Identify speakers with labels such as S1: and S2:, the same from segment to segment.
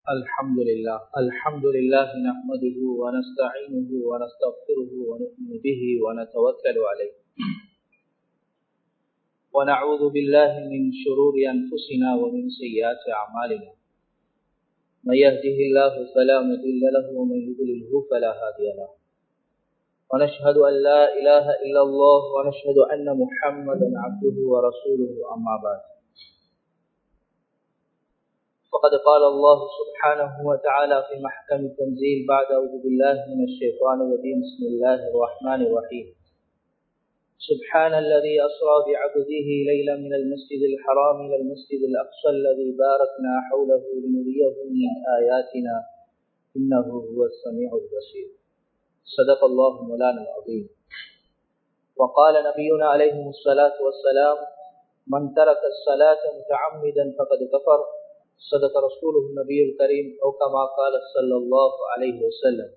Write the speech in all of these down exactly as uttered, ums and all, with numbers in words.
S1: الحمد لله الحمد لله نحمده ونستعينه ونستغفره ونؤمن به ونتوكل عليه ونعوذ بالله من شرور أنفسنا ومن سيئات أعمالنا من يهده الله فلا مضل له ومن يضلله فلا هادي له ونشهد أن لا إله إلا الله ونشهد أن محمدا عبده ورسوله أما بعد فقد قال الله سبحانه وتعالى في محكم التنزيل بعد أعوذ بالله من الشيطان الرجيم بسم الله الرحمن الرحيم سبحان الذي أسرى بعبده ليلا من المسجد الحرام إلى المسجد الأقصى الذي باركنا حوله لنريه من آياتنا إنه هو السميع البصير صدق الله مولانا العظيم وقال نبينا عليه الصلاة والسلام من ترك الصلاة متعمدا فقد كفر صدق رسوله النبي الكريم أو كما قال صلى الله عليه وسلم.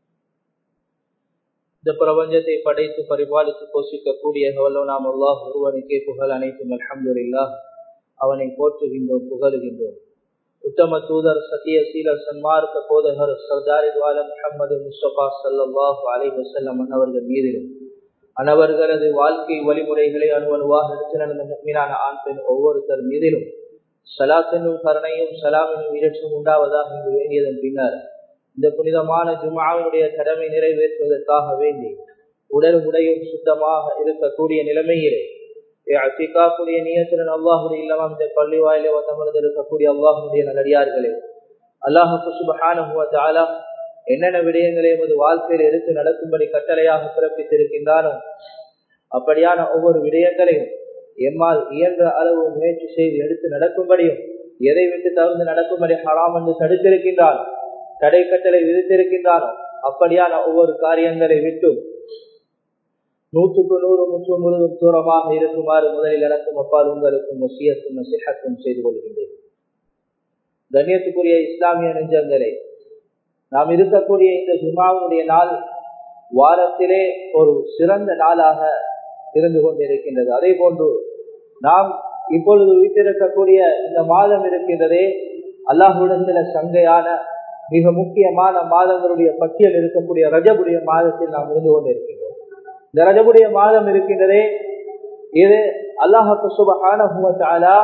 S1: இந்த பிரபஞ்சத்தை படைத்து பரிபாலித்து போஷிக்கக்கூடிய நாம் அல்லாஹ் ஒருவனுக்கே புகழ் அனைத்தும் அல்ஹம்துலில்லாஹ். அவனை போற்றுகின்றோம், புகழுகின்றோம். உத்தம தூதர் சத்திய சீலர் சன்மார்க்க போதகர் சர்தார் துவாலம் முஹம்மது முஸ்தபா ஸல்லல்லாஹு அலைஹி வஸல்லம் அவர்கள் மீதிலும் அனவர்களது வாழ்க்கை வழிமுறைகளை அணுவணுவாக எடுத்து நடந்த முஃமினான ஆண் பெண் ஒவ்வொருத்தர் மீதிலும் சலாத்தினும் கருணையும் சலாமினும் இயற்றும் உண்டாவதாக என்று வேண்டியதன் பின்னர் இந்த புனிதமான ஜும்ஆவினுடைய கடமை நிறைவேற்றுவதற்காக வேண்டி உடல் உடையும் சுத்தமாக இருக்கக்கூடிய நிலைமையிலே இஅ்திகாஃபுடைய நியத்துடன் அல்லாஹ்வுடைய இல்லமாம் இந்த பள்ளி வாயிலே வந்தமர்ந்து இருக்கக்கூடிய அல்லாஹ்வுடைய நல்லடியார்களே, அல்லாஹ் சுப்ஹானஹு வ தஆலா என்னென்ன விடயங்களை எமது வாழ்க்கையில் எடுத்து நடக்கும்படி கட்டளையாக பிறப்பித்திருக்கின்றானோ அப்படியான ஒவ்வொரு விடயங்களையும் எம்மால் இயன்ற அளவு முயற்சி செய்து எடுத்து நடக்கும்படியும் எதை விட்டு தவிர்த்து நடக்கும்படி ஹராம் என்று தடுத்திருக்கின்றான், தடை கட்டளை விதித்திருக்கின்றானோ அப்படியான ஒவ்வொரு காரியங்களை விட்டும் நூற்றுக்கு நூறு முற்று முழுதும் தூரமாக இருக்குமாறு முதலில் எனக்கும் அப்பால் உங்களுக்கும் வசியத்தும் நசிஹத்தும் செய்து கொள்கின்றேன். கண்ணியத்துக்குரிய இஸ்லாமிய நெஞ்சங்களே, நாம் இருக்கக்கூடிய இந்த ஜும்ஆவுடைய நாள் வாரத்திலே ஒரு சிறந்த நாளாக இருந்து கொண்டிருக்கின்றது. அதே போன்று நாம் இப்பொழுது வீட்டிருக்கக்கூடிய இந்த மாதம் இருக்கின்றதே அல்லாஹ்வுடைய சங்கையான மிக முக்கியமான மாதங்களுடைய பட்டியல் இருக்கக்கூடிய ரஜபுடைய மாதத்தில் நாம் இருந்து கொண்டிருக்கின்றோம். இந்த ரஜபுடைய மாதம் இருக்கின்றதே இது அல்லாஹ் சுப்ஹானஹு வ தஆலா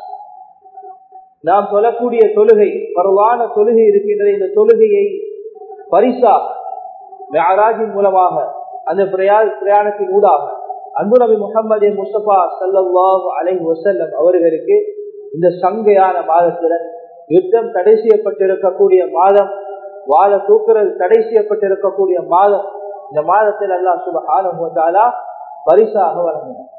S1: நாம் சொல்லக்கூடிய தொழுகை பரவான தொழுகை இருக்கின்றது. இந்த தொழுகையை பரிசா மிஅராஜின் மூலமாக அந்த பிரயாணத்தின் ஊடாக அன்பு நபி முஹம்மது முஸ்தபா ஸல்லல்லாஹு அலைஹி வஸல்லம் அவர்களுக்கு இந்த சங்கையான மாதத்துடன் யுத்தம் தடை செய்யப்பட்டிருக்கக்கூடிய மாதம், வாழ தூக்குறது தடை செய்யப்பட்டிருக்கக்கூடிய மாதம், இந்த மாதத்தில் அல்லாஹ் சுப்ஹானஹு வ தஆலா பரிசாக வழங்கினார்.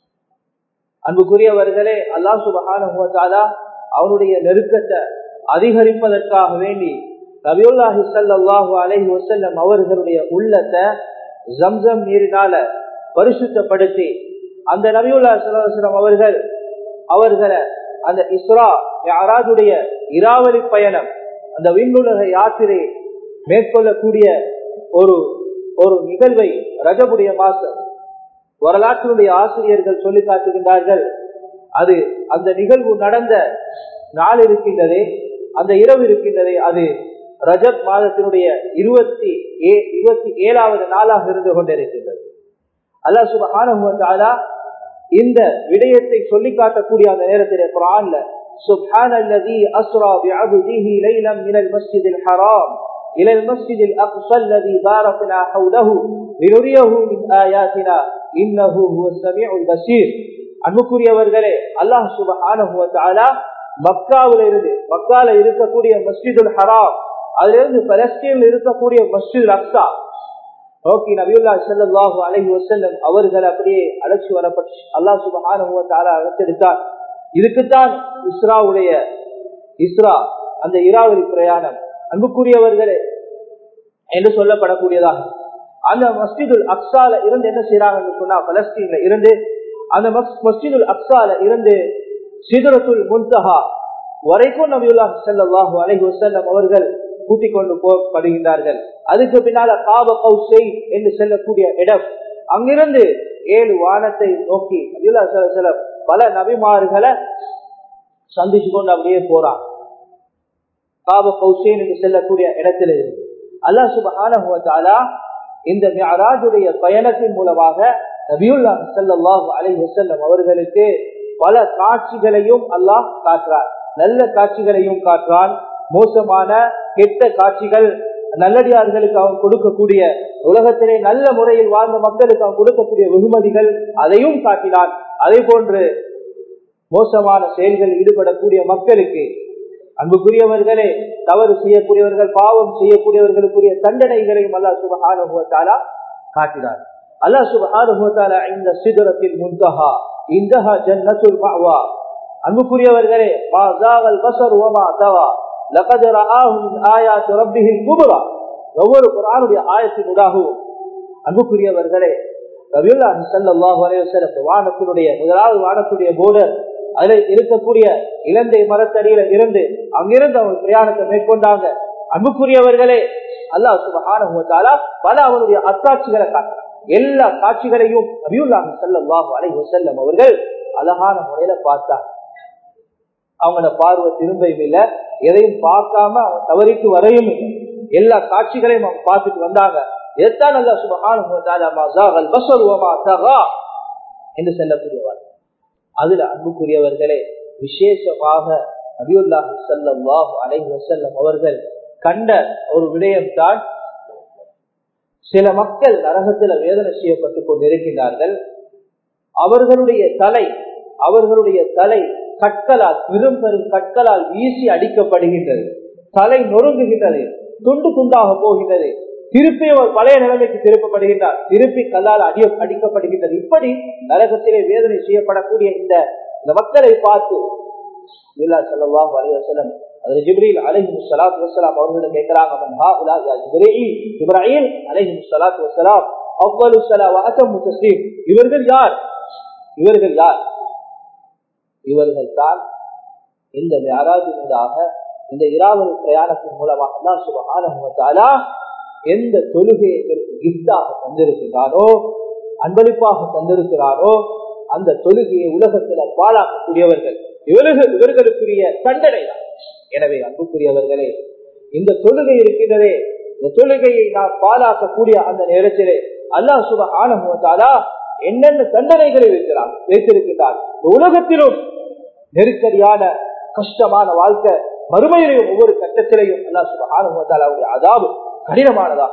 S1: அன்புக்குரியவர்களே, அல்லாஹ் சுப்ஹானஹு வ தஆலா அவனுடைய நெருக்கத்தை அதிகரிப்பதற்காக வேண்டி நபியுல்லாஹி ஸல்லல்லாஹு அலைஹி வஸல்லம் அவர்களுடைய உள்ளத்தை ஜம்சம் நீரினால பரிசுத்தப்படுத்தி அந்த நபியுல்லாஹி ஸல்லல்லாஹு அலைஹி வஸல்லம் அவர்கள் அவர்களை அந்த இஸ்ரா மிஅராஜுடைய இராவலி பயணம், அந்த விண்ணுலக யாத்திரை மேற்கொள்ளக்கூடிய ஒரு ஒரு நிகழ்வை ரஜபுடைய மாசம் வரலாற்றினுடைய ஆசிரியர்கள் சொல்லி காட்டுகின்றார்கள். அது அந்த நிகழ்வு நடந்த நாள் இருக்கின்றதே, அந்த இரவு இருக்கின்றதே, அது ரஜப் மாதத்தினுடைய இருபத்தி ஏ இருபத்தி ஏழாவது நாளாக இருந்து கொண்டிருக்கின்றது. அல்லாஹ் சுப்ஹானஹு வ தஆலா இந்த விடயத்தை சொல்லி காட்டக்கூடிய அந்த நேரத்திலே குர்ஆன்ல சுப்ஹானல்லஸீ அஸ்ரா பிஅப்திஹி லைலன் மினல் மஸ்ஜிதில் ஹராம் இலல் மஸ்ஜிதில் அக்ஸா அல்லஸீ பாரக்னா ஹவ்லஹு லினுரியஹு மின் ஆயாத்தினா இன்னஹு ஹுவஸ் ஸமீஉல் பஸீர். அன்புக்குரியவர்களே, அல்லாஹ் சுப்ஹானஹு வ தஆலா மக்காவில இருந்து மக்கால இருக்கக்கூடிய மஸ்ஜிதுல் ஹராம், அதிலிருந்து பலஸ்தீனில் இருக்கக்கூடிய மஸ்ஜிதுல் அக்ஸா நோக்கி நபியுல்லாஹி ஸல்லல்லாஹு அலைஹி வஸல்லம் அவர்கள் அப்படியே அழைச்சி வரப்பட்டு அல்லாஹ் சுப்ஹானஹு வ தஆலா அழைத்தெடுத்தார். இதுக்குத்தான் இஸ்ராவுடைய இஸ்ரா அந்த இராவலி பிரயாணம் அன்புக்குரியவர்களே என்று சொல்லப்படக்கூடியதாக. அந்த மஸ்ஜிதுல் அக்ஸால இருந்து என்ன செய்யறாங்க சொன்னா, பலஸ்தீன்ல இருந்து அந்த மஸ்ஜிதுல் அக்ஸால இருந்து சிதரத்துல் முன்தஹா வரைக்கும் நபியுல்லாஹி ஸல்லல்லாஹு அலைஹி வஸல்லம் அவர்கள் கூட்டிக் கொண்டு போகப்படுகின்றார்கள். அதுக்கு பின்னால காப கௌசை என்று சொல்லக்கூடிய இடம், அங்கிருந்து ஏழு வானத்தை நோக்கி நபியுல்லாஹி ஸல்லல்லாஹு அலைஹி வஸல்லம் பல நபிமார்களை சந்திச்சு கொண்டு அப்படியே போறாங்க. காப கௌசேன் என்று செல்லக்கூடிய இடத்தில் இருந்து அல்லாஹ் சுப்ஹானஹு வ தஆலா இந்த மிஅராஜுடைய பயணத்தின் மூலமாக நபியுல்லாஹி ஸல்லல்லாஹு அலைஹி வஸல்லம் அவர்களுக்கு பல காட்சிகளையும் அல்லாஹ் காட்டுறார். நல்ல காட்சிகளையும் காட்டுறான், மோசமான கெட்ட காட்சிகள் நல்லடியார்களுக்கு அவன் கொடுக்கக்கூடிய, உலகத்திலே நல்ல முறையில் வாழ்ந்த மக்களுக்கு அவன் கொடுக்கக்கூடிய வெகுமதிகள் அதையும் காட்டினான். அதே போன்று மோசமான செயல்களில் ஈடுபடக்கூடிய மக்களுக்கு, அன்புக்குரியவர்களே, தவறு செய்யக்கூடியவர்கள், பாவம் செய்யக்கூடியவர்களுக்குரிய தண்டனைகளையும் அல்லாஹ் சுப்ஹானஹு வ தஆலா காட்டினார். அல்லாஹ் சுப்ஹானஹு வ தஆலா இந்த சிதரத்தில் முன்தஹா இந்தஹா ஜன்னத்துல் மஅவா. அன்புக்குரியவர்களே, மா ஸாகல் பஸர் வ மா தவா லகத் ரஆஹு மின் ஆயாத்தி ரப்பிஹில் குப்ரா. ஒவ்வொரு குர்ஆனுடைய ஆயத்தினூடாகவும் அன்புக்குரியவர்களே, நபியுல்லாஹி ஸல்லல்லாஹு அலைஹி வஸல்லம் வானத்தினுடைய முதலாவது வானத்துடைய போர்டர், அதில் இருக்கக்கூடிய இலந்தை மரத்தடியில இருந்து அங்கிருந்து அவங்க பிரயாணத்தை மேற்கொண்டாங்க. அன்புக்குரியவர்களே, அல்லாஹ் சுப்ஹானஹு வ தஆலா பல அவருடைய அத்தாட்சிகளை காட்டுறார். எல்லா காட்சிகளையும் நபியுல்லாஹி ஸல்லல்லாஹு அலைஹி வஸல்லம் அவர்கள் அழகான முறையில பார்த்தாங்க. அவங்களோட பார்வை திரும்பவும் இல்லை, எதையும் பார்க்காம தவறிட்டு வரையும் இல்லை, எல்லா காட்சிகளையும் அவங்க பார்த்துட்டு வந்தாங்க. எத்தான் அல்லாஹ் சுப்ஹானஹு வ தஆலா மா ஸாகல் பஸர் வ மா தகா என்று சொல்லக்கூடியவர். அதுல அன்புக்குரியவர்களே, விசேஷமாக நபியுல்லாஹி ஸல்லல்லாஹு அலைஹி வஸல்லம் அவர்கள் கண்ட ஒரு விடயம்தான், சில மக்கள் நரகத்தில் வேதனை செய்யப்பட்டுக் கொண்டிருக்கிறார்கள். அவர்களுடைய தலை அவர்களுடைய தலை கற்களால், பெரும் பெரும் கற்களால் வீசி அடிக்கப்படுகின்றது. தலை நொறுங்குகின்றது, துண்டு துண்டாக போகின்றது. திருப்பி அவர் பழைய நிலைமைக்கு திருப்பப்படுகின்றார், திருப்பி கல்லால் அடி அடிக்கப்படுகின்றது. இப்படி நரகத்திலே வேதனை செய்யப்படக்கூடிய இந்த மக்களை பார்த்து ஸல்லல்லாஹு அலைஹி வஸல்லம் ஜிப்ரீல் அலைஹிஸ்ஸலாத்து வஸ்ஸலாம் அவர்களிடம் கேட்கிறாங்க, மன் ஹாஉலா யா ஜிப்ரீல், ஜிப்ரீல் அலைஹிஸ்ஸலாத்து வஸ்ஸலாம் அஃதலு ஸலா வ அத்தமு தஸ்லீம், இவர்கள் யார்? இவர்கள் யார்? இவர்கள் தான் இந்த மிஅராஜினூடாக, இந்த இராவல் பிரயாணத்தின் மூலமாக அல்லாஹ் சுப்ஹானஹு வ தஆலா எந்த தொழுகையை கிஃப்டாக தந்திருக்கிறாரோ, அன்பளிப்பாக தந்திருக்கிறாரோ, அந்த தொழுகையை உலகத்தில் பாழாக்கக்கூடியவர்கள் இவர்கள், இவர்களுக்குரிய தண்டனை தான். எனவே அன்புக்குரியவர்களே, இந்த தொழுகை இருக்கின்றதே, இந்த தொழுகையை நாம் பாழாக்கக்கூடிய அந்த நேரத்திலே அல்லாஹ் சுப்ஹானஹு வ தஆலா என்னென்ன தண்டனைகளை வைக்கிறார் வைத்திருக்கிறார். உலகத்திலும் நெருக்கடியான கஷ்டமான வாழ்க்கை, மறுமையிலையும் ஒவ்வொரு கட்டத்திலையும் அல்லாஹ் சுப்ஹானஹு வ தஆலாவுடைய அதாபு கடினமானதா.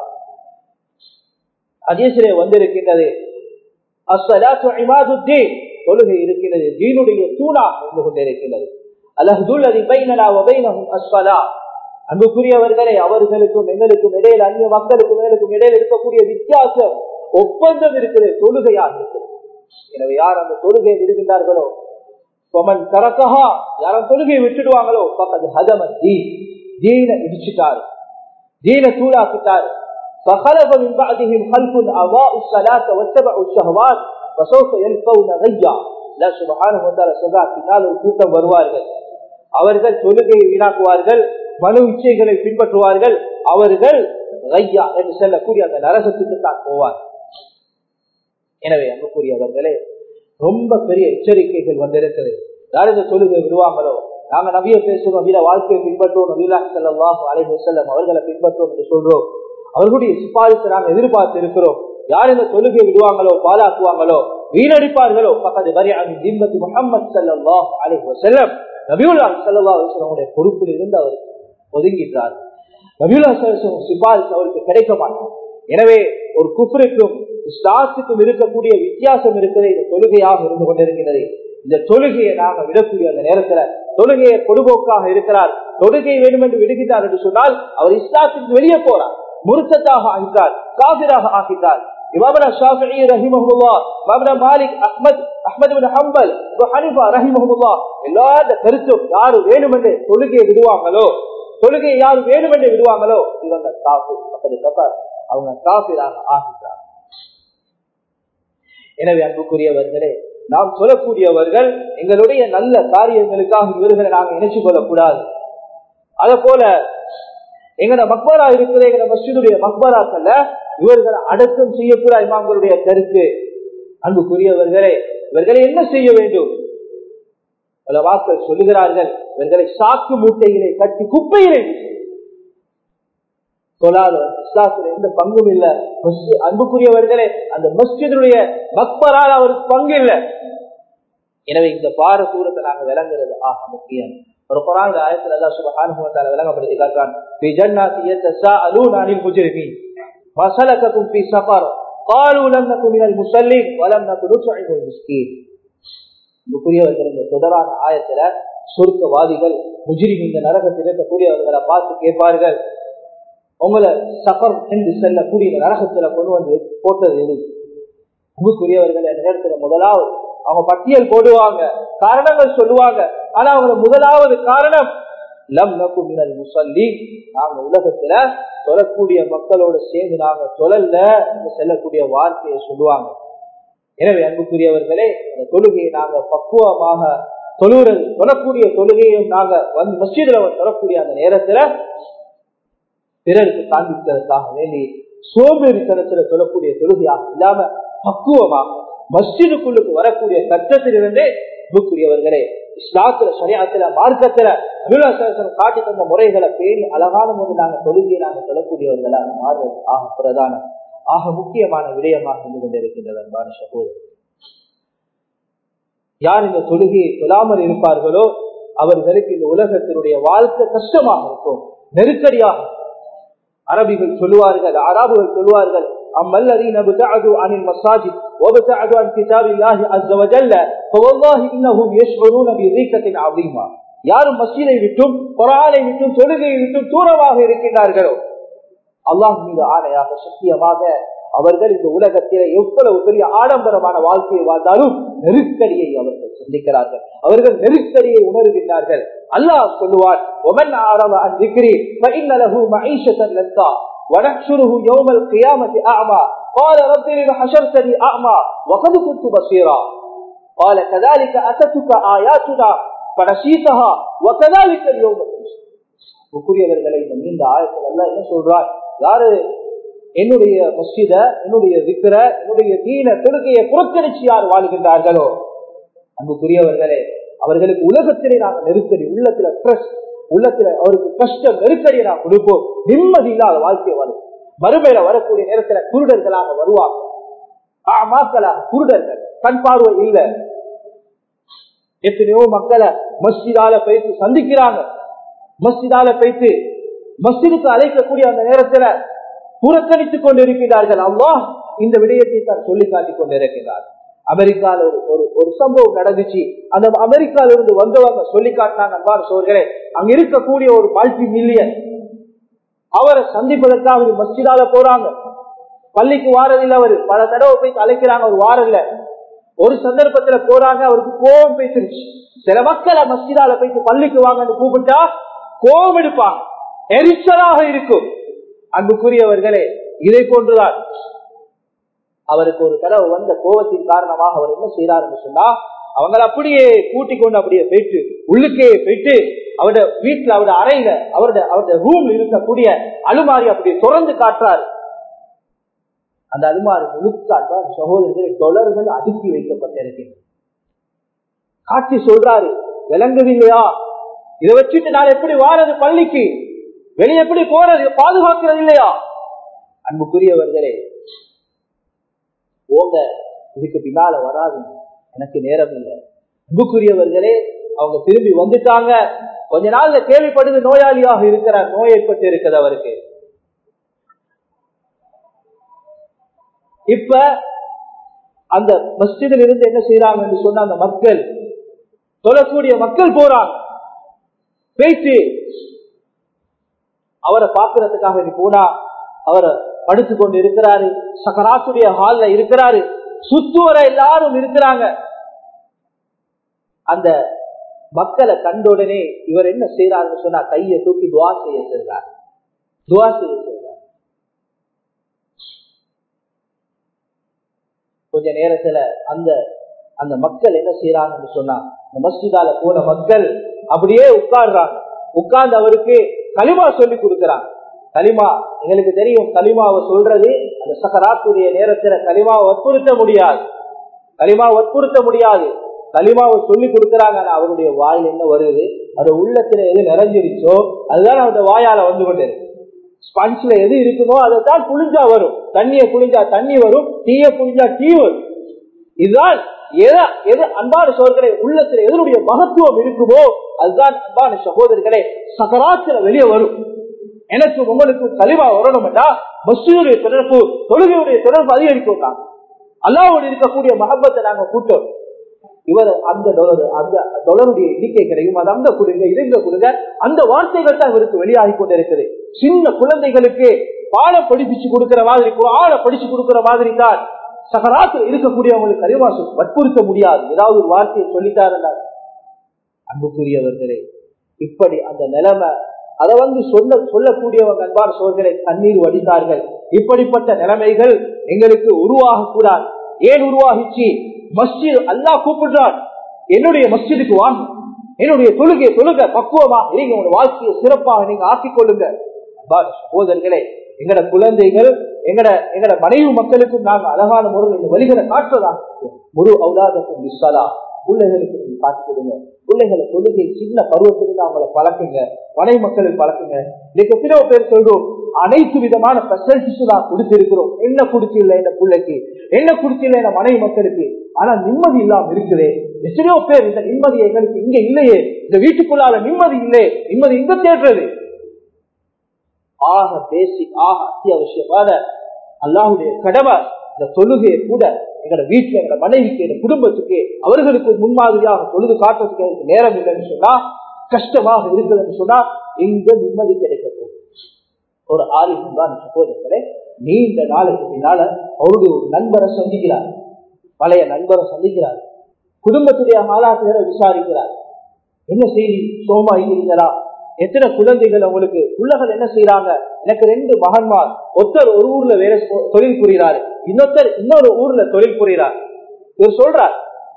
S1: ஹதீஸிலே வந்திருக்கின்றது, அஸ்ஸலாத்து இமாதுத்தீன், தொழுகை இருக்கிறது தீனுடைய தூணாக இருந்து கொண்டிருக்கிறது. அல்ஹதுல்லதி பைனனா வ பைனஹும் அஸ்ஸலா. அன்புக்குரியவர்களே, அவர்களுக்கும் எங்களுக்கும் இடையில், அந்நிய மக்களுக்கும் எங்களுக்கும் இடையில் இருக்கக்கூடிய வித்தியாசம், ஒப்பந்தம் இருக்கிறது, தொழுகையாக இருக்கிறது. எனவே யார் அந்த தொழுகையை விடுகின்றார்களோ, கரக்கஹா, யாரும் தொழுகையை விட்டுடுவாங்களோ, பக்கத்து ஹதம தீன், தீனை இடிச்சுட்டாரு, தீனை தூளாக்கிட்டாரு. فخلف من بعدهم خلف اضاعوا الصلاه واتبعوا الشهوات فسوف يلقون غيا. لا سبحانه وتعالى சொல்றார், பின்னால் ஒரு கூட்டம் வருவார்கள், அவர்கள் தொழுகையை வீணாக்குவார்கள், மனு இச்சைகளை பின்பற்றுவார்கள், அவர்கள் கையா என்று சொல்லக்கூடிய அந்த நரகத்துக்கு தான் போவார். எனவே அன்புக்குரியவர்களே, ரொம்ப பெரிய எச்சரிக்கைகள் வந்திருக்கிறது. யார் இந்த தொழுகை விடுவாங்களோ, நாங்க நபியை பேசுவோம், நபியில வாழ்க்கையை பின்பற்றோம், நபியுல்லாஹி ஸல்லல்லாஹு அலைஹி வஸல்லம் அவர்களை பின்பற்றோம் என்று சொல்றோம், அவர்களுடைய சிபாரிசை நாங்கள் எதிர்பார்த்து இருக்கிறோம். யார் இந்த தொழுகை விடுவாங்களோ, பாலாக்குவாங்களோ, வீணடிப்பார்களோ, பக்கத்து பரிஅமின் திம்மத்தி முஹம்மது ஸல்லல்லாஹு அலைஹி வஸல்லம், நபியுல்லாஹி ஸல்லல்லாஹு அலைஹி வஸல்லம் உடைய பொறுப்பில் இருந்து அவர் ஒதுங்கிட்டார். நபியுல்லாஹி ஸல்லல்லாஹு அலைஹி வஸல்லம் சிபாரிசு அவருக்கு கிடைக்க மாட்டார். எனவே ஒரு குஃப்ருக்கும் இஸ்லாத்துக்கும் இருக்கக்கூடிய வித்தியாசம் இருக்கிறது, இந்த தொழுகையாக இருந்து கொண்டிருக்கிறது. இந்த தொழுகையை நாங்கள் விடக்கூடிய அந்த நேரத்துல தொழுகையை பொதுபோக்காக இருக்கிறார், தொழுகை வேண்டும் என்று விடுகிறார் என்று சொன்னால் அவர் இஸ்லாத்துக்கு வெளியே போறார், முர்த்ததாக ஆகிறார், காபிராக ஆகிறார். இமாம் ஷாஃபிஈ ரஹிமஹுல்லாஹ், இமாம் Malik, Ahmad Ahmad ibn Hanbal, Abu Hanifa ரஹிமஹுல்லாஹ், எல்லா கருத்தும் யாரு வேணுமென்று தொழுகையை விடுவாங்களோ, தொழுகையை யாரு வேணுமென்று விடுவாங்களோ, இவங்க காஃபிர், பக்கத்து கஃபார், அவங்க காபிராக ஆகிறார். எனவே அன்புக்குரியவர்களே, நாம் சொல்லக்கூடியவர்கள் எங்களுடைய நல்ல காரியங்களுக்காக இவர்களை நாங்கள் இணைச்சு கொள்ளக்கூடாது. அதே போல எங்களோட மக்பரா இருக்குது, எங்களோட மஸ்ஜிதுடைய மக்பராக்கல்ல இவர்களை அடக்கம் செய்யக்கூடாது. இமாம்களுடைய கருத்து. அன்புக்குரியவர்களே, இவர்களை என்ன செய்ய வேண்டும்? உலமாக்கள் சொல்லுகிறார்கள், இவர்களை சாக்கு மூட்டையிலே கட்டி குப்பையிலே சொல்லாதவர் இஸ்லாத்தில் எந்த பங்கும் இல்லை. அன்புக்குரியவர்களே, அந்த மஸ்ஜிதுடைய மக்பரால் அவருக்கு பங்கு இல்லை. எனவே இந்த பார சூரத்தை நாங்கள் விளங்குறது ஆக முக்கியம். ஒரு குர்ஆன் ஆயத்தில் அல்லாஹ் சுப்ஹானஹு வ தஆலா விளங்கப்படுத்தி காட்டுறான், ஃபீ ஜன்னாத்தி யத்தஸாஅலூன அனில் முஜ்ரிமீன் மா ஸலககும் ஃபீ ஸஃபர் قالوا لم نكن من المصلين ولم نكن نطعم المسكين. அன்புக்குரியவர்கள், இந்த தொடரான ஆயத்துல சொர்க்கவாதிகள் முஜ்ரிம் இந்த நரகத்தில் இருக்கக்கூடியவர்களை பார்த்து கேட்பார்கள், உங்களை சஃபர் என்று செல்லக்கூடிய நரகத்துல கொண்டு வந்து போட்டது எது? அன்புக்குரியவர்கள், அந்த நேரத்துல முதலாவது அவங்க பட்டியல் போடுவாங்க, காரணங்கள் சொல்லுவாங்க. ஆனா அவங்க முதலாவது காரணம் லம் நகு மினல் முஸல்லீன், நாங்க உலகத்துல சொல்லக்கூடிய மக்களோட சேர்ந்து நாங்க சொல்லல செல்லக்கூடிய வார்த்தையை சொல்லுவாங்க. எனவே அன்புக்குரியவர்களே, இந்த தொழுகையை நாங்க பக்குவமாக தொழுகிறது சொல்லக்கூடிய தொழுகையும் நாங்க வந்து மஸ்ஜிதுல சொல்லக்கூடிய அந்த நேரத்துல பிறருக்கு காண்பிக்கிறதுக்காக வேண்டி சோம்பேறித்தனத்துல சொல்லக்கூடிய தொழுகையாக இல்லாம பக்குவமாக மஸ்ஜிதுக்குள்ளுக்கு வரக்கூடிய கட்டத்திலிருந்தே அன்புக்குரியவர்களே இஸ்லாத்துல ஷரியத்துல மார்க்கத்துல காட்டி தந்த முறைகளை பேணி அழகான போது நாங்க தொழுகையை நாங்க சொல்லக்கூடியவர்களாக மாறுவது ஆக பிரதான ஆக முக்கியமான விடயமாக இருந்து கொண்டிருக்கின்றது. அன்பான சகோதரர், யார் இந்த தொழுகையை சொல்லாமல் இருப்பார்களோ அவர்களுக்கு இந்த உலகத்தினுடைய வாழ்க்கை கஷ்டமாக இருக்கும், நெருக்கடியாக. அரபிகள் சொல்லுவார்கள், அராபுகள் சொல்லுவார்கள், அம்மல்லதீன பதஅது அனில் மஸாஜித் வபதஅது அன் கிதாபில்லாஹி அஸ்ஸ வஜல்ல ஃபவல்லாஹி இன்னஹும் யஷ்உரூன பிதீகத்தின் அதீமா. யாரும் மஸ்ஜிதை விட்டும் குர்ஆனை விட்டும் தொழுகையை விட்டும் தூரமாக இருக்கின்றார்களோ அல்லாஹ் மீது ஆணையாக சத்தியமாக அவர்கள் இந்த உலகத்திலே எவ்வளவு பெரிய ஆடம்பரமான வாழ்க்கையை வாழ்ந்தாலும் நெருக்கடியை அவர்கள் சந்திக்கிறார்கள், அவர்கள் நெருக்கடியை உணர்கின்றார்கள். அல்லாஹ் சொல்லுவார், ஒமன் ஆரவ அன் ذிக்ரி فإن له معيشة لنكا ونحشره يوم القيامة أعمى قال رب لم حشرتني أعمى وقد كنت بصيرا قال كذلك أتتك آياتنا فنسيتها وكذلك اليوم تنسى. முக்கியவர்களை இந்த நீண்ட ஆயத்தில் அல்லாஹ் என்ன சொல்றார், யாரு என்னுடைய மஸ்ஜித என்னுடைய திக்ர என்னுடைய தீன தொழுகையை புறக்கணிச்சு யார் வாழ்கின்றார்களோ அன்புக்குரியவர்களே அவர்களுக்கு உலகத்திலே நாங்கள் நெருக்கடி, உள்ளத்துல ஸ்ட்ரெஸ், உள்ளத்துல அவருக்கு கஷ்டம், நெருக்கடியை நாம் கொடுப்போம், நிம்மதி இல்லாத வாழ்க்கையை வரும். மறுமையில வரக்கூடிய நேரத்துல குருடர்களாக வருவாங்க, மக்களாக குருடர்கள், கண் பார்வை இல்லை. எத்தனையோ மக்களை மஸ்ஜிதால போயிட்டு சந்திக்கிறாங்க, மஸ்ஜிதால போயிட்டு மஸ்ஜிதுக்கு அழைக்கக்கூடிய அந்த நேரத்துல புறக்கணித்துக் கொண்டிருக்கிறார்கள். அல்லாஹ் இந்த விடயத்தை தான் சொல்லி காட்டிக் கொண்டிருக்கிறார். அமெரிக்கால ஒரு ஒரு சம்பவம் நடந்துச்சு. அந்த அமெரிக்கால இருந்து வந்தவங்க சொல்லி காட்டினாங்க, அன்பான சோர்களே, அங்க இருக்கக்கூடிய ஒரு மல்டி மில்லியன் அவரை சந்திப்பதற்காக மஸ்ஜிதால போறாங்க. பள்ளிக்கு வாரதில்லை, அவரு பல தடவை போய் அழைக்கிறாங்க, அவர் வாரல்ல. ஒரு சந்தர்ப்பத்துல போறாங்க, அவருக்கு கோபம் பேசிருச்சு. சில மக்களை மஸ்ஜிதால போயிட்டு பள்ளிக்கு வாங்கன்னு கூப்பிட்டா கோபம் எடுப்பாங்க, எரிச்சலாக இருக்கும். அன்புக்குரியவர்களே, இதை போன்றுதான் அவருக்கு ஒரு தடவை வந்த கோபத்தின் காரணமாக அவர் என்ன செய்யறாருன்னு சொன்னா, அவங்க அப்படியே கூட்டிக் கொண்டு அப்படியே போயிட்டு உள்ளுக்கே போயிட்டு அவருடைய வீட்டுல அவருடைய அறையில அவருடைய அவருடைய ரூம்ல இருக்கக்கூடிய அலுமாரி அப்படியே திறந்து காட்டுறாரு. அந்த அலுமாரி முழுக்க சகோதரர்கள் டொலர்கள் அடுக்கி வைக்கப்பட்டிருக்கின்றன. காட்சி சொல்றாரு, விளங்குதில்லையா, இதை வச்சுட்டு நான் எப்படி வாரது பள்ளிக்கு, வெளியே எப்படி போறது, பாதுகாக்கிறது இல்லையா? அன்புக்குரியவர்களே, போங்க, இதுக்கு பின்னால வராது, எனக்கு நேரம் இல்லை. அன்புக்குரியவர்களே, அவங்க திரும்பி வந்துட்டாங்க. கொஞ்ச நாள்ல கேள்விப்படுது நோயாளியாக இருக்கிறார், நோய் ஏற்பட்டு இருக்கிறது அவருக்கு. இப்ப அந்த மஸ்ஜிதில் இருந்து என்ன செய்யறாங்க என்று சொன்ன அந்த மக்கள், சொல்லக்கூடிய மக்கள் போறாங்க, பேச்சு அவரை பார்க்கறதுக்காக போனா அவரை படுத்து கொண்டு இருக்கிறாரு, சக்கராத்துடைய ஹால்ல இருக்கிறாரு, சுத்துவர எல்லாரும் இருக்கிறாங்க. அந்த மக்களை கண்டவுடனே இவர் என்ன செய்யறாருன்னு சொன்னா கையை தூக்கி துவா செய்ய சொல்றார், துவா செய்ய சொல்றார். கொஞ்ச நேரத்துல அந்த அந்த மக்கள் என்ன செய்யறாங்கன்னு சொன்னா, இந்த மஸ்ஜிதால போன மக்கள் அப்படியே உட்கார்றாங்க. உட்கார்ந்து அவருக்கு கலிமா சொல்லி கொடுக்கிறாங்க. கலிமா எங்களுக்கு தெரியும், கலிமாவை சொல்றது அந்த சக்கராத்துடைய நேரத்துல கலிமாவை வற்புறுத்த முடியாது, கலிமா வற்புறுத்த முடியாது. கலிமாவை சொல்லி கொடுக்கிறாங்க. அவருடைய வாயில் என்ன வருது, அது உள்ளத்துல எது நிறைஞ்சிருச்சோ அதுதான் அந்த வாயால வந்து கொண்டு இருக்கு. ஸ்பஞ்ச்ல எது இருக்குமோ அதைத்தான் புளிஞ்சா வரும். தண்ணியை புளிஞ்சா தண்ணி வரும், டீயை புளிஞ்சா டீ வரும். இதுதான் எது எது அன்பான சகோதரர்களே உள்ளத்துல எதனுடைய மகத்துவம் இருக்குமோ அதுதான் அன்பான சகோதரர்களே சகராத்துல வெளியே வரும். எனக்கு உங்களுக்கு கலிமா வரணும்னா மஸ்ஜிதுடைய தொடர்பு, தொழுகையுடைய தொடர்பு அதிகரிக்கும். அல்லாஹ்வோடு இருக்கக்கூடிய மஹப்பத்தை நாங்க கூட்டோம். இவர் அந்த டொலர் அந்த டொலருடைய எண்ணிக்கை கிடைக்கும், அது அந்த கொடுங்க இருங்க கொடுங்க, அந்த வார்த்தைகள் தான் இவருக்கு வெளியாகி கொண்டு இருக்குது. சின்ன குழந்தைகளுக்கு பாடம் படிப்பிச்சு கொடுக்கிற மாதிரி, குர்ஆனை படிச்சு கொடுக்கிற மாதிரி தான் சகராத்தில் இருக்கக்கூடியவங்களுக்கு கலிமா வற்புறுத்த முடியாது. ஏதாவது ஒரு வார்த்தையை சொல்லிட்டாருன்னா அன்புக்குரியவர்களே இப்படி அந்த நிலைமை அதை வந்து சொல்ல சொல்லக்கூடியவங்க அன்பான சோதனை கண்ணீர் வடித்தார்கள். இப்படிப்பட்ட நிலைமைகள் எங்களுக்கு உருவாக கூடாது. ஏன் உருவாகிச்சு? மஸ்ஜித் அல்லாஹ் கூப்பிடுறான், என்னுடைய மஸ்ஜிதுக்கு வாங்க, என்னுடைய தொழுகை தொழுக பக்குவமாக நீங்க உங்க வாழ்க்கையை சிறப்பாக நீங்க ஆக்கிக் கொள்ளுங்க. சகோதரர்களே எங்கட குழந்தைகள் எங்கட எங்கட மனைவி மக்களுக்கும் நாங்க அழகான முறையில் இந்த வழிகளை காட்டுறதாக முழு அவுலாதக்கும் விசாலா பிள்ளைகளுக்கு நீங்க காட்டிக் கொடுங்க. பிள்ளைகளை தொழுகை சின்ன பருவத்திலிருந்து அவங்களை பழக்குங்க, மனைவி மக்களுக்கு பழக்குங்க. இன்னைக்கு எத்தனையோ பேர் சொல்றோம் அனைத்து விதமான ஃபெசிலிட்டிஸ் தான் கொடுத்திருக்கிறோம், என்ன குடிச்சில்லை இந்த பிள்ளைக்கு, என்ன குடிச்சில்லை இந்த மனைவி மக்களுக்கு, ஆனா நிம்மதி இல்லாம இருக்குது. எத்தனையோ பேர் இந்த நிம்மதி எங்களுக்கு இங்க இல்லையே, இந்த வீட்டுக்குள்ளால நிம்மதி இல்லை, நிம்மதி இங்க தேடுறது. ஆக பேசிக் ஆக அத்தியாவசியமான அல்லாஹ்வுடைய கடமை இந்த தொழுகையை கூட எங்களோட வீட்டுல எங்களோட மனைவிக்கு எங்க குடும்பத்துக்கு அவர்களுக்கு முன்மாதிரியாக தொழுது காட்டுறதுக்கு எனக்கு நேரம் இல்லைன்னு சொன்னா, கஷ்டமாக இருக்குதுன்னு சொன்னா எங்க நிம்மதி கிடைக்கிறது. ஒரு ஆலிம் தான் சகோதரர்களே நீண்ட நாளுக்கு பின்னால அவருடைய ஒரு நண்பரை சந்திக்கிறார், பழைய நண்பரை சந்திக்கிறார், குடும்பத்துடைய ஆளாக்குகளை விசாரிக்கிறார். என்ன செய்தி, சோமா இருக்கிறீங்களா, எத்தனை குழந்தைகள் உங்களுக்கு, பிள்ளைகள் என்ன செய்யறாங்க? எனக்கு ரெண்டு மகன்மார், ஒருத்தர் ஒரு ஊர்ல வேலை தொழில் புரிகிறாரு, இன்னொருத்தர் இன்னொரு ஊர்ல தொழில் புரிகிறார். இவர் சொல்றார்.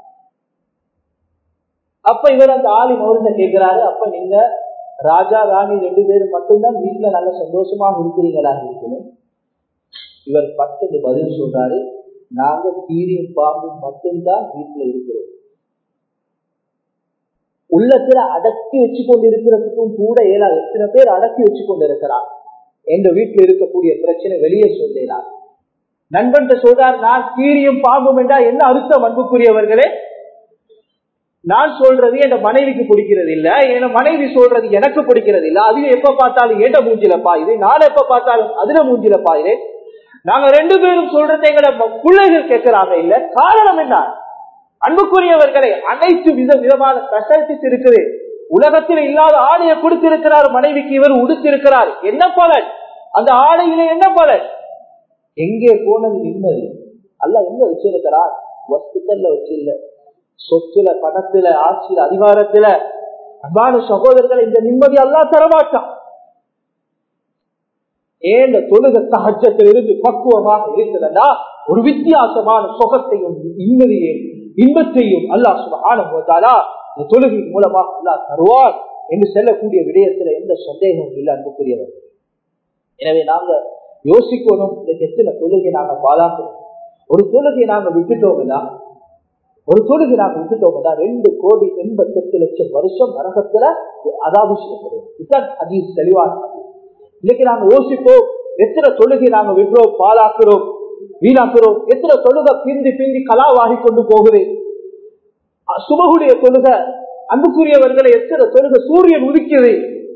S1: அப்ப இவர் அந்த ஆலிம் அவர்கிட்ட கேட்கிறாரு, அப்ப நீங்க ராஜா ராணி ரெண்டு பேரும் மட்டும்தான் வீட்டுல நல்ல சந்தோஷமாக இருக்கிறீங்களா இருக்குன்னு. இவர் பத்து பதில் சொல்றாரு, நாங்க கீரியும் பாம்பும் மட்டும்தான் வீட்டுல இருக்கிறோம். உள்ளத்துல அடக்கி வச்சு கொண்டு இருக்கிறதுக்கும் கூட ஏழாது. எத்தனை பேர் அடக்கி வச்சு கொண்டு இருக்கிறார். எங்க வீட்டுல இருக்கக்கூடிய பிரச்சனை வெளியே சொல்றார். நண்பன் சொல்றார், நான் கீரியும் பாம்பும் என்றா என்ன அர்த்தம் அன்புக்குரியவர்களே? நான் சொல்றது என் மனைவிக்கு பிடிக்கிறது இல்ல, என் மனைவி சொல்றது எனக்கு பிடிக்கிறது இல்ல, அது எப்ப பார்த்தாலும் ஏண்ட மூஞ்சில பாயுது, நான் எப்ப பார்த்தாலும் அதுல மூஞ்சில பாயுது. நாங்க ரெண்டு பேரும் சொல்றது எங்களை பிள்ளைகள் கேட்கிறாங்க இல்ல. காரணம் என்ன? அன்புக்குரியவர்களை அனைத்து வித விதமான ஃபெசிலிட்டிஸ் இருக்குது. உலகத்தில் இல்லாத ஆடையை கொடுத்திருக்கிறார் மனைவிக்கு, இவர் உடுத்திருக்கிறார். என்ன பலன்? அந்த ஆடையில என்ன பலன்? எங்கே போனது நிம்மதி? அல்ல எங்க வச்சிருக்கிறார்? வஸ்துக்கள்ல வச்சு இல்ல, சொத்துல, பணத்துல, ஆட்சியில, அதிகாரத்துல. அன்பான சகோதரர்களை இந்த நிம்மதி அல்லாஹ் தரமாட்டான். ஏன் தொழுகை தஹஜ்ஜத்திலிருந்து பக்குவமாக இருக்குதுன்னா ஒரு வித்தியாசமான சுகத்தையும் நிம்மதியையும் இன்பத்தையும் அல்லாஹ் சுப்ஹானஹு வ தஆலா இந்த தொழுகை மூலமாக அல்லாஹ் தருவார் என்று சொல்லக்கூடிய விடயத்துல எந்த சந்தேகமும் இல்லை அன்புக்குரியவர். எனவே நாங்க யோசிக்கணும், இன்னைக்கு எத்தனை தொழுகை நாங்க பாழாக்கணும். ஒரு தொழுகை நாங்க விட்டுட்டோம்னா ஒரு தொழுகை நாங்க விட்டுட்டோம்னா ரெண்டு கோடி எண்பத்தி எட்டு லட்சம் வருஷம் நரகத்துல அதாவது செய்யப்படுவோம். இதுதான் ஹதீஸ் தெளிவான ஹதீஸ். இன்னைக்கு நாங்க யோசிப்போம், எத்தனை தொழுகை நாங்க விடுறோம், பாழாக்குறோம், வீணாக்குறோம். எத்தனை தொழுகை பிந்தி பிந்தி கலாவாகி கொண்டு போகுது. சுபகுடைய தொழுகை அன்புக்குரியவர்களை எத்தனை தொழுகை சூரியன் உதிக்குது.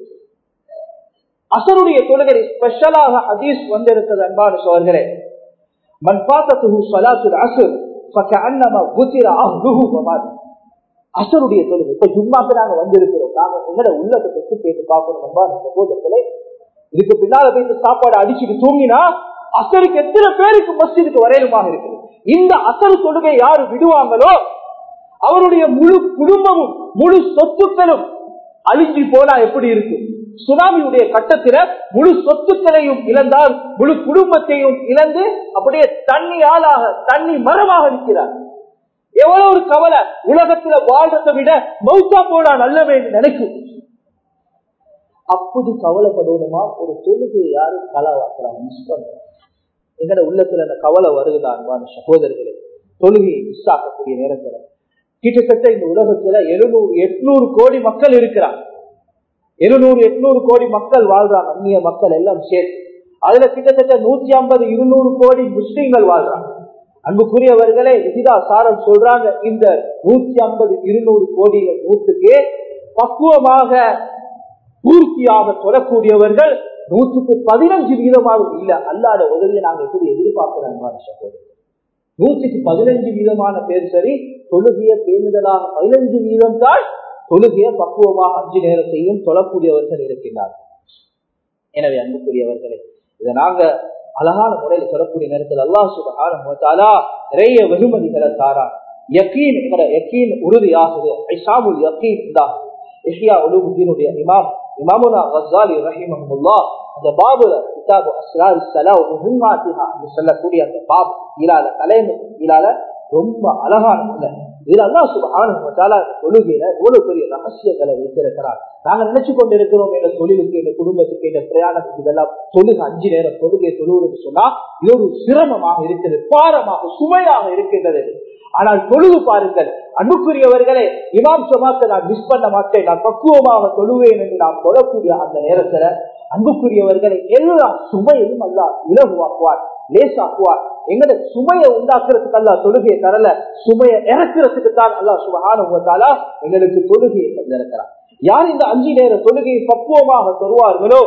S1: அசருடைய தொழுகை ஸ்பெஷலாக ஹதீஸ் வந்திருக்கிறது அன்பான சோழர்களே. மன் ஃபாத்தஹு ஸலாத்துல் அஸ்ர் ஃபகஅன்னமா குதிர அஹ்லுஹு வமாத். அசருடைய தொழுகை இப்ப ஜும்மாக்கு நாங்க வந்திருக்கிறோம். நாங்க எங்கட உள்ளத்தை தொட்டு கேட்டு பார்க்கணும் அன்பான சகோதரர்களே. இதுக்கு பின்னால போயிட்டு சாப்பாடு அடிச்சுட்டு தூங்கினா அசருக்கு எத்தனை பேருக்கு மஸ்ஜிதுக்கு வரையிலுமாக இருக்குது. இந்த அசரு தொழுகை யாரு விடுவாங்களோ அவருடைய முழு குடும்பமும் முழு சொத்துக்களும் அழிஞ்சி போனா எப்படி இருக்கும்? சுனாமியுடைய கட்டத்தில முழு சொத்துக்களையும் இழந்தால் முழு குடும்பத்தையும் இழந்து அப்படியே தண்ணி ஆளாக தண்ணி மரமாக இருக்கிறார். எவ்வளவு ஒரு கவலை! உலகத்துல வாழ்றதை விட மௌத்தா போனா நல்லவே நினைக்கும். அப்படி கவலைப்படணுமா? ஒரு தொழுகையை யாரும் கலாவாக்கலாம் மிஸ் பண்ற எங்கட உள்ளத்துல அந்த கவலை வருகுதான் சகோதரர்களே. தொழுகையை மிஸ் ஆக்கக்கூடிய நேரத்துல கிட்டத்தட்ட இந்த உலகத்துல எழுநூறு எட்நூறு கோடி மக்கள் இருக்கிறாங்க. எழுநூறு எட்நூறு கோடி மக்கள் வாழ்றாங்க, அந்நிய மக்கள் எல்லாம் சேர்த்து. அதுல கிட்டத்தட்ட நூத்தி ஐம்பது இருநூறு கோடி முஸ்லீம்கள் வாழ்றாங்க. அன்புக்குரியவர்களே, விகிதாசாரம் சொல்றாங்க, இந்த நூத்தி ஐம்பது இருநூறு கோடி நூற்றுக்கு பக்குவமாக பூர்த்தியாக சொல்லக்கூடியவர்கள் நூற்றுக்கு பதினஞ்சு வீதமாக இல்ல. அல்லாத உதவியை நாங்கள் எப்படி எதிர்பார்க்கிறோம்? நூற்றுக்கு பதினஞ்சு வீதமான பேர் சரி தொழுகைய பேணுதலாக பதினஞ்சு வீதம் தான் தொழுகைய பக்குவமாக அஞ்சு நேரத்தையும் சொல்லக்கூடியவர்கள் இருக்கின்றார்கள். எனவே அன்புக்குரியவர்களே, இதை நாங்க அழகான முறையில் சொல்லக்கூடிய நேரத்தில் அல்லாஹ் சுப்ஹானஹு வ தஆலா நிறைய வெகுமதிகளை தாரார். யகீன் என்கிற யகீன் உறுதியாகுது, இஹ்சாமுல் யகீன் உண்டாகுது. இஹ்யா உலூமுத்தீனுடைய இமாம் இமாமுனா கஸ்ஸாலி ரஹிமஹுல்லாஹ் அந்த பாபுல கிதாபு அஸ்ரார் ஸலா வ முஹிம்மாத்திஹா சொல்லக்கூடிய அந்த பாப் இலால கலைமை இலால ரொம்ப அழகான முறை. இதுல அல்லாஹ் சுப்ஹானஹு வ தஆலா தொழுகையில எவ்வளவு பெரிய ரகசியங்களை வைத்திருக்கிறார். நாங்க நினைச்சு கொண்டு இருக்கிறோம், எங்க தொழிலுக்கு, எங்க குடும்பத்துக்கு, எங்க பிரயாணத்துக்கு இதெல்லாம் தொழுகை அஞ்சு நேரம் தொழுகை தொழுவது சொன்னா இது ஒரு சிரமமாக இருக்கிறது, பாரமாக சுமையாக இருக்கின்றது. ஆனால் தொழுது பாருங்கள் அன்புக்குரியவர்களே, இமாம் ஜமாத்தை நான் மிஸ் பண்ண மாட்டேன், நான் பக்குவமாக தொழுவேன் என்று நாம் சொல்லக்கூடிய அந்த நேரத்துல அன்புக்குரியவர்களை எல்லா சுமையையும் அல்லாஹ் இலகுவாக்குவார், லேசாக்குவார். எங்களை சுமையை உண்டாக்குறதுக்கு அல்லாஹ் தொழுகையை தரல, சுமையை இறக்குறதுக்கு தான் அல்லாஹ் சுப்ஹானஹு வ தஆலா எங்களுக்கு தொழுகையை தந்திருக்கிறார். யார் இந்த அஞ்சு நேர தொழுகையை பக்குவமாக தருவார்களோ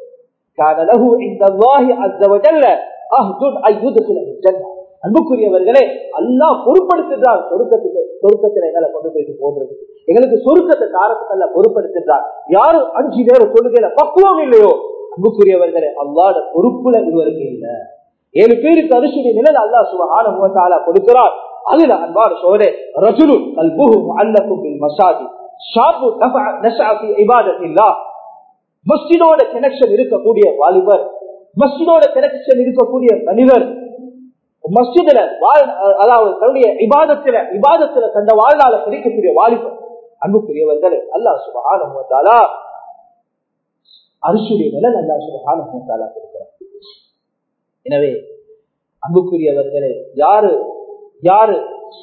S1: கான லஹு இன்தல்லாஹி அஸ்ஸ வ ஜல்ல அஹ்துன் அய்யுத்கிலஹு ஜன்னah. அன்புக்குரியவர்களே, அல்லாஹ் பொறுப்படுத்துகிறார் சொர்க்கத்துக்கு, சொர்க்கத்துல எங்களை கொண்டு போயிட்டு போடுறது, எங்களுக்கு சொர்க்கத்தை காரத்துக்கு அல்ல பொறுப்படுத்துகிறார். யாரும் அஞ்சு நேரம் தொழுகையில பக்குவம் இல்லையோ அன்புக்குரியவர்களே, அல்லாஹ்வோட பொறுப்புல இவருக்கு இல்ல. ஏழு பேருக்கு அரிசுடைய நிலை அல்லாஹ் சுப்ஹானஹு வ தஆலா கொடுக்கிறார். அதுல அன்பான சோதரே, ரஜுலுன் கல்புஹு முஅல்லகுன் பில் மசாஜித் ஷாபு நஸஅ ஃபீ இபாதத்தில்லாஹ். மஸ்ஜிதோட கனெக்ஷன் இருக்கக்கூடிய வாலிபர், மஸ்ஜிதோட கனெக்ஷன் இருக்கக்கூடிய மனிதர், மஸ்ஜிதுல அதாவது தன்னுடைய இபாதத்துல இபாதத்துல தந்த வாழ்நாள கிடைக்கக்கூடிய வாலிபர். அன்புக்குரியவர்கள், அல்லாஹ் சுப்ஹானஹு வ தஆலா அரிசுடைய நிலை அல்லாஹ் சுப்ஹானஹு வ தஆலா கொடுக்கிறார். எனவே அன்புக்குரியவர்களே, யாரு யாரு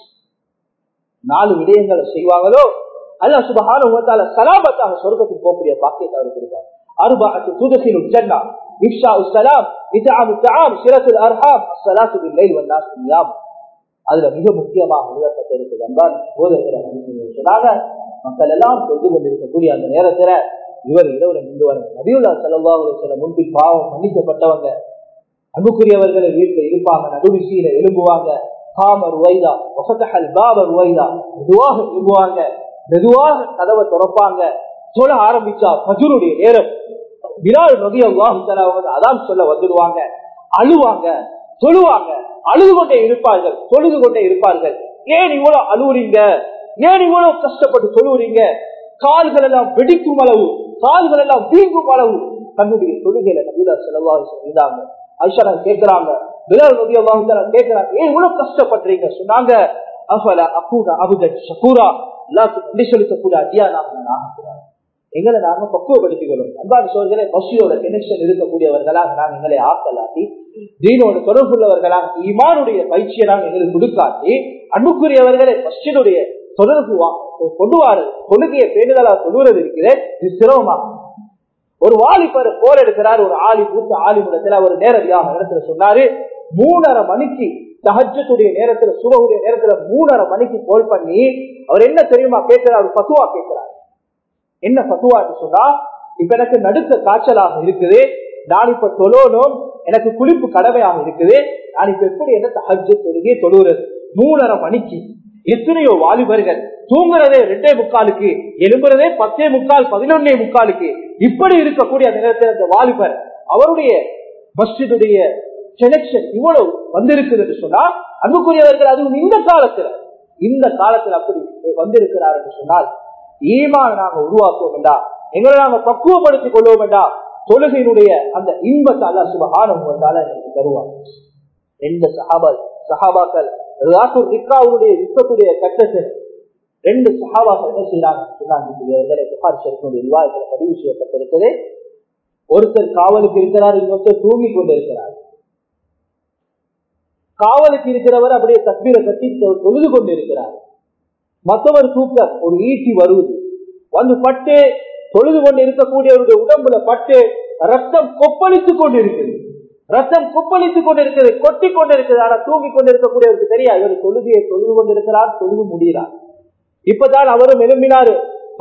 S1: நாலு விடயங்களை செய்வாங்களோ அல்லாஹ் சுப்ஹானஹு வ தஆலா சலாமத்தாக சொர்க்கத்துக்கு போகக்கூடிய பாக்கியத்தை அவர் கொடுப்பார். அர்பஅத்து துத்கிலுல் ஜன்னah இஃஷாஉஸ் ஸலாம் இத்ஆமுத் தஆம் சிலத்துல் அர்ஹாம் அஸ்ஸலாத்து பில் லைல் வன் நாஸ் நியாம். அதுல மிக முக்கியமாக எழுதப்பட்டிருக்கிறது அன்பான சகோதரர்களே, சொன்னாங்க மக்கள் எல்லாம் தொழுது கொண்டிருக்கக்கூடிய அந்த நேரத்துல இவர் இரவுல நின்று வர நபியுல்லாஹ் ஸல்லல்லாஹு அலைஹி வஸல்லம் முன்பில் பாவம் மன்னிக்கப்பட்டவங்க அன்புக்குரியவர்களை வீட்டுல இருப்பாங்க, நடுவிசையில எழும்புவாங்க, காமர் வைதா வஃபதஹல் பாபர் வைதா மெதுவாக எழும்புவாங்க, மெதுவாக கதவை திறப்பாங்க. சொல்ல ஆரம்பிச்சா ஃபஜ்ருடைய நேரம், பிலால் ரலியல்லாஹு தஆலா அவங்க அதான் சொல்ல வந்துடுவாங்க, அழுவாங்க, தொழுவாங்க, அழுது கொண்டே இருப்பார்கள், தொழுது கொண்டே இருப்பார்கள். ஏன் இவ்வளவு அழுவுறீங்க, ஏன் இவ்வளவு கஷ்டப்பட்டு தொழுவுறீங்க? கால்கள் எல்லாம் வெடிக்கும் அளவு, கால்கள் எல்லாம் வீங்கும் அளவு தன்னுடைய தொழுகையில நபியுல்லாஹ் ஸல்லல்லாஹு அலைஹி வஸல்லம் இருந்தாங்க. ஆயிஷா கேட்கிறாங்க, பிலால் ரலியல்லாஹு தஆலா கேட்கிறாங்க, ஏன் இவ்வளவு கஷ்டப்படுறீங்க? சொன்னாங்க, அஃபலா அகூன அப்தன் ஷகூரா, நன்றி செலுத்தக்கூடிய அடியானாக நான் ஆகிறேன். எங்களை நாங்க பக்குவப்படுத்திக் கொள்ளும். அன்பான சோழர்களே, மஸ்ஜிதோட கனெக்ஷன் இருக்கக்கூடியவர்களாக நாங்கள் எங்களை ஆக்கலாட்டி, தீனோட தொடர்புள்ளவர்களாக ஈமானுடைய பயிற்சியை நாங்கள் எங்களுக்கு கொடுக்காட்டி, அன்புக்குரியவர்களை மஸ்ஜிதுடைய தொடர்பு கொண்டு வாருது, கொள்கையை பேணுதலாக சொல்லுவது இருக்கிறது, இது சிரமமாக. ஒரு வாலிபர் போர் எடுக்கிறார், ஒரு ஆலி பூத்த ஆலிமுடத்துல அவர் நேரடியாக இடத்துல சொன்னாரு, மூணரை மணிக்கு தஹஜ்ஜுடைய நேரத்துல சுபஹுடைய நேரத்துல மூணரை மணிக்கு கால் பண்ணி அவர் என்ன தெரியுமா கேட்கிறார்? ஃபத்வா கேட்கிறார். என்ன ஃபத்வா சொன்னா, இப்ப எனக்கு நடுக்க காய்ச்சலாக இருக்குது, நான் இப்ப தொழணும், எனக்கு குளிப்பு கடமையாக இருக்குது, நான் இப்ப எப்படி என்ன தஹஜ்ஜுத் தொழுகை தொழுகிறது? மூணரை மணிக்கு எத்தனையோ வாலிபர்கள் தூங்குறதே ரெண்டே முக்காலுக்கு, எழும்புறதே பத்தே முக்கால் பதினொன்னே முக்காலுக்கு, இப்படி இருக்கக்கூடிய அந்த நேரத்தில் அந்த வாலிபர் அவருடைய மஸ்ஜிதுடைய செலக்ஷன் இவ்வளவு வந்திருக்குது என்று சொன்னா, அன்புக்குரியவர்கள் அதுவும் இந்த காலத்துல இந்த காலத்துல அப்படி வந்திருக்கிறார் என்று சொன்னால், ஈமான நாங்க உருவாக்குவோம் வேண்டாம், எங்களை நாங்க பக்குவப்படுத்திக் கொள்வோம் வேண்டாம், தொழுகையினுடைய அந்த இன்பத்தை அல்லாஹ் சுப்ஹானஹு வ தஆலா எங்களுக்கு தருவார். ரெண்டு சஹாபா சஹாபாக்கள் ரிக்காவுடைய யுத்தத்துடைய கட்டத்தில் ரெண்டு சஹாபாக்கள் என்ன செய்யறாங்க சொன்னாங்க, புகார் ஷரீஃபினுடைய ரிவாயத்துல பதிவு செய்யப்பட்டிருக்கிறது. ஒருத்தர் காவலுக்கு இருக்கிறார், இன்னொருத்தர் தூங்கி கொண்டிருக்கிறார். காவலுக்கு இருக்கிறவர் அப்படியே தக்பீரை கட்டி தொழுது கொண்டு இருக்கிறார். மற்றவர் தூக்க ஒரு ஈட்டி வருவது வந்து பட்டு தொழுது கொண்டு இருக்கக்கூடியவருடைய உடம்புல பட்டு ரத்தம் கொப்பளித்துக் கொண்டு இருக்குது, ரத்தம் கொப்பளித்துக் கொண்டு இருக்கிறது, கொட்டி கொண்டு இருக்கிறது. ஆனா தூங்கி கொண்டு இருக்கக்கூடியவருக்கு தெரியாது இவர் தொழுகையை தொழுது கொண்டிருக்கிறார், தொழுது முடிகிறார். இப்பதான் அவரும் எழும்பினாரு.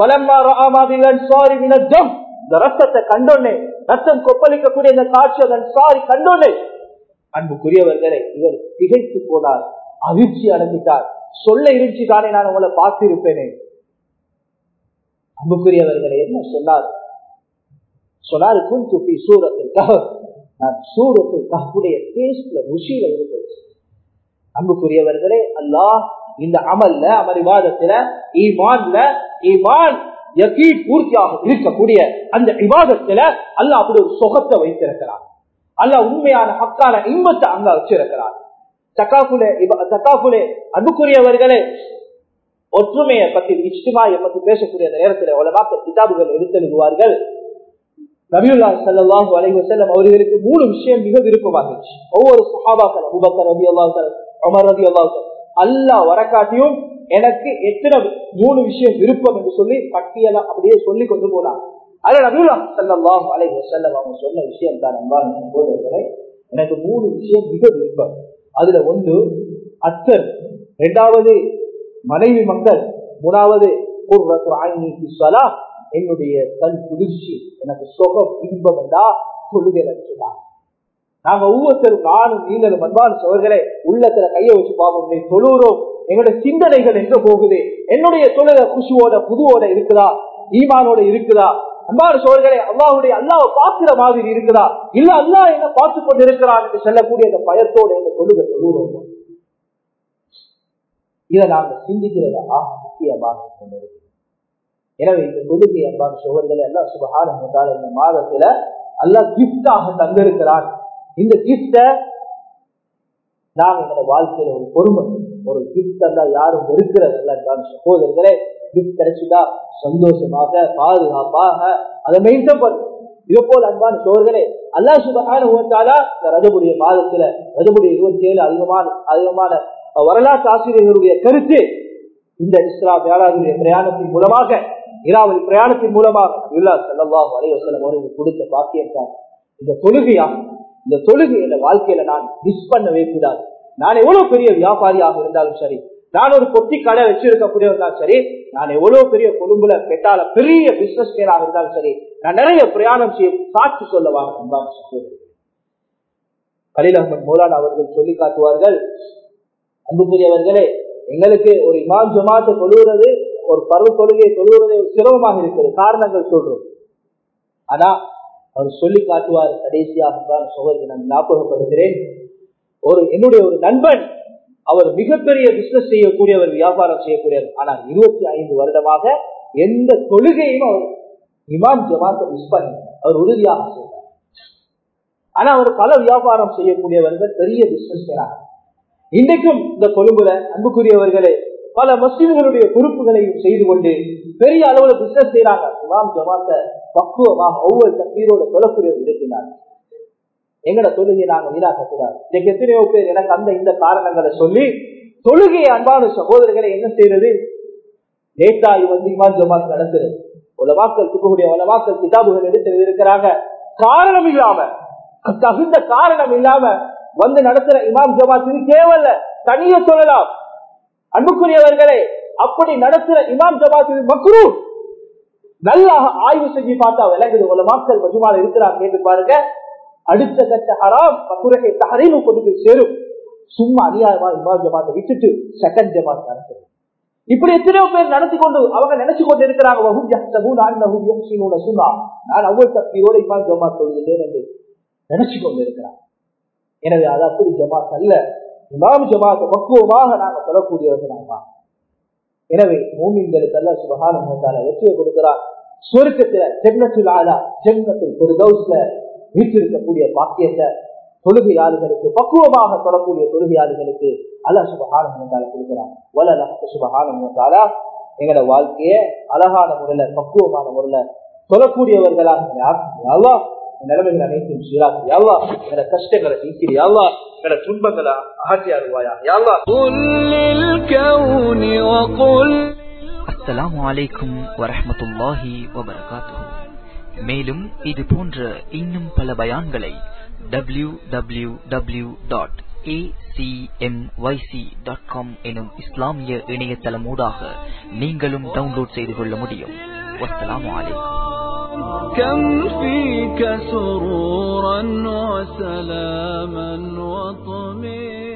S1: இந்த ரத்தத்தை கண்டோன்னே, ரத்தம் கொப்பளிக்கக்கூடிய இந்த காட்சி அதன் சாரி கண்டோன்னே அன்புக்குரியவர்களை இவர் திகைத்து போனார், அதிர்ச்சி அடைஞ்சிட்டார். சொல்ல இருந்துச்சு தானே நான் உங்களை பார்த்திருப்பேனே. அன்புக்குரியவர்களை என்ன சொன்னார்? சொன்னாரு குன்து சூரத்தில் கஹப், நான் சூரத்தில் கஹ்வுடைய டேஸ்ட்ல ருசியில இருந்தது. அன்புக்குரியவர்களே, அல்லாஹ் இந்த அமல்ல அமல் இபாதத்துல ஈமான்ல ஈமான் யகீன் பூர்த்தியாக இருக்கக்கூடிய அந்த இபாதத்துல அல்லாஹ் அப்படி ஒரு சுகத்தை வைத்திருக்கிறார். அல்லாஹ் உண்மையான ஹக்கான இன்பத்தை அங்க வச்சிருக்கிறார். தகாஃபுலே தகாஃபுலே அன்புக்குரியவர்களே, ஒற்றுமையை பத்தி இஜ்திமாயை பத்தி பேசக்கூடிய நேரத்தில் உலமாக்கள் கிதாபுகள் எடுத்தெழுதுவார்கள். நபியுல்லாஹி ஸல்லல்லாஹு அலைஹி வஸல்லம் அவர்களுக்கு மூணு விஷயம் மிக விருப்பமாகிச்சு. ஒவ்வொரு சஹாபாக்கள் அபூபக்கர் ரலியல்லாஹு அன்ஹு, உமர் ரலியல்லாஹு அன்ஹு, அல்லாஹ் வரக்காட்டியும் எனக்கு எத்தனை மூணு விஷயம் விருப்பம் என்று சொல்லி பட்டியல அப்படியே சொல்லி கொண்டு போனாங்க. அதுல நபியுல்லாஹி ஸல்லல்லாஹு அலைஹி வஸல்லம் அவங்க சொன்ன விஷயம் தான் அன்பான சகோதரர்களே, எனக்கு மூணு விஷயம் மிக விருப்பம். அதுல ஒன்று அத்தர், இரண்டாவது மனைவி மக்கள், மூணாவது குர்ரத்து ஐனி ஃபி ஸலாத், என்னுடைய கண் குளிர்ச்சி, எனக்கு சுகம் இன்பம் என்றா சொல்லுகிற சொன்னாங்க. நாங்க ஒவ்வொருத்தரும் நானும் நீங்களும் அன்பான சகோதரர்களே உள்ளத்துல கையை வச்சு பார்ப்போம், தொழுகிறோம், எங்களுடைய சிந்தனைகள் எங்க போகுது? என்னுடைய தொழுகை குஷுவோட புதுவோட இருக்குதா? ஈமானோட இருக்குதா? அன்பான சகோதரர்களே, அல்லாஹ்வுடைய அல்லாஹ்வை பார்க்கிற மாதிரி இருக்குதா? இல்ல அல்லாஹ் என்ன பார்த்து கொண்டு இருக்கிறான் என்று சொல்லக்கூடிய அந்த பயத்தோட இந்த தொழுகை தொழுகிறோம். இதை நாங்க சிந்திக்கிறதா முக்கியமாக கொண்டிருக்கிறோம். எனவே இந்த தொழுகை அன்பான சகோதரர்களே, அல்லாஹ் சுப்ஹானஹு வ தஆலா இந்த மாதத்துல அல்லாஹ் கிஃப்டாக தந்திருக்கிறான். இந்த கிஃப்ட நாம் எங்களோட வாழ்க்கையில ஒரு பொறுமை, ஒரு கிஃப்ட் எல்லாம் யாரும் இருக்கிறது அன்பான சகோதரர்களே. கிஃப்ட் கிடைச்சுட்டா சந்தோஷமாக பாதுகாப்பாக அதை மெயின்டைன் பண்ணும். இதே போல அன்பான சகோதரர்களே, அல்லாஹ் சுப்ஹானஹு வ தஆலா இந்த ரஜபுடைய மாதத்துல ரஜபுடைய இருபத்தி ஏழு அதிகமான அதிகமான வரலாற்று ஆசிரியர்களுடைய கருத்து, இந்த இஸ்ரா மேலாவுடைய பிரயாணத்தின் மூலமாக இராவதி பிரயாணத்தின் மூலமாக நபியுல்லாஹி ஸல்லல்லாஹு அலைஹி வஸல்லம் அவர்களுக்கு கொடுத்த பாக்கியம் தான் இந்த தொழுகையா. இந்த தொழுகை என்ற வாழ்க்கையில நான் மிஸ் பண்ணவே கூடாது. நான் எவ்வளவு பெரிய வியாபாரியாக இருந்தாலும் சரி, நான் ஒரு பொட்டி கடை வச்சிருக்கக்கூடிய இருந்தாலும் சரி, நான் எவ்வளவு பெரிய கொழும்புல பெட்டால பெரிய பிசினஸ் மேனாக இருந்தாலும் சரி, நான் நிறைய பிரயாணம் செய்ய சாட்சி சொல்லவாங்க. கலீல் அஹ்மத் மௌலானா அவர்கள் சொல்லி காட்டுவார்கள், அன்புக்குரியவர்களே, எங்களுக்கு ஒரு இமாம் ஜமாத்தை தொழுகிறது, ஒரு பருவ தொழுகையை தொழுகிறது ஒரு சிரமமாக இருக்கிறது, காரணங்கள் சொல்றோம். ஆனா அவர் சொல்லி காட்டுவார் கடைசியாக சகோதரி நான் ஞாபகப்படுகிறேன், ஒரு என்னுடைய ஒரு நண்பன், அவர் மிகப்பெரிய பிசினஸ் செய்யக்கூடியவர், வியாபாரம் செய்யக்கூடியவர். ஆனால் இருபத்தி ஐந்து வருடமாக எந்த தொழுகையும் அவர் இமாம் ஜமாத்தை மிஸ் பண்ணி அவர் உறுதியாக செய்தார். ஆனா அவர் பல வியாபாரம் செய்யக்கூடியவர்கள், பெரிய பிசினஸ் செய்யறாங்க. இன்றைக்கும் இந்த கொழும்புல அன்புக்குரியவர்களே பல முஸ்லிம்களுடைய பொறுப்புகளையும் செய்து கொண்டு பெரிய அளவுல பிசினஸ் செய்யறாங்க. இமாம் ஜமாத்தை பக்குவமாக ஒவ்வொரு தக்பீரோட தொழக்கூடியவர் இருக்கிறார். எங்கட தொழுகையை நாங்கள் வீணாக்கக்கூடாது. இன்னைக்கு எத்தனையோ பேர் எனக்கு அந்த இந்த காரணங்களை சொல்லி தொழுகையை அன்பான சகோதரர்களை என்ன செய்யறது, லேட்டாகி வந்து இமாம் ஜமாத் நடக்கிறது. உலமாக்கள் துக்கக்கூடிய உலமாக்கள் கிதாபுகள் எடுத்து இருக்கிறாங்க, காரணம் இல்லாம தகுந்த காரணம் இல்லாம வந்து நடத்துற இமாம் ஜமாத் இது தேவையில்ல, தனியே சொல்லலாம். அன்புக்குரியவர்களே, அப்படி நடத்துற இமாம் ஜமாத் இது மக்ரூஹ். நல்லா ஆய்வு செஞ்சு பார்த்தா விளங்குது. உலமாக்கள் மஜ்மால இருக்கிறாங்க கேட்டு பாருங்க, அடுத்த கட்ட ஹராம் மக்ரூஹை தஹரீம் கொண்டு போய் சேரும். சும்மா அநியாயமா இமாம் ஜமாத்தை விட்டுட்டு செகண்ட் ஜமாத் நடத்துறது. இப்படி எத்தனையோ பேர் நடத்தி கொண்டு அவங்க நினைச்சு கொண்டு இருக்கிறாங்க, நான் அவ்வளவு தக்பீரோட இமாம் ஜமாத் சொல்லுகிறேன் என்று நினைச்சு கொண்டு இருக்கிறாங்க. எனவே அது அப்படி ஜமாத் அல்ல. இமாம் ஜமாத்தை பக்குவமாக நாங்கள் சொல்லக்கூடியவர்கள் நாம. எனவே மூமின்களுக்கு அல்லாஹ் சுப்ஹானஹு வ தஆலா வெற்றியை கொடுக்கிறார். சொர்க்கத்துல ஜன்னத்துல் ஆலா, ஜன்னத்துல் ஃபிர்தௌஸ்ல வீற்றிருக்கக்கூடிய பாக்கியத்தை தொழுகையாளர்களுக்கு, பக்குவமாக சொல்லக்கூடிய தொழுகையாளர்களுக்கு அல்லாஹ் சுப்ஹானஹு வ தஆலா கொடுக்கிறார். வலல்லாஹ் சுப்ஹானஹு வ தஆலா எங்களோட வாழ்க்கையை அழகான முறையில பக்குவமான முறையில சொல்லக்கூடியவர்களாக அல்லாஹ் நிலைமைகள் அனைத்தையும் சீராக்கு. அல்லாஹ் எங்களோட கஷ்டங்களை நீக்கிறியா அல்லாஹ். எங்களோட துன்பங்களை அகற்றி அருள்வாயா யா அல்லாஹ்.
S2: அஸ்ஸலாமு அலைக்கும் வரஹ்மத்துல்லாஹி வபரகாத்துஹு. மேலும் இது போன்ற இன்னும் பல பயான்களை W W W dot A C M Y C dot com எனும் இஸ்லாமிய இணையதளம் ஊடாக நீங்களும் டவுன்லோட் செய்து கொள்ள முடியும். வஸ்ஸலாமு அலைக்கும்.
S3: كم فيك سرورا وسلاما وطمئنا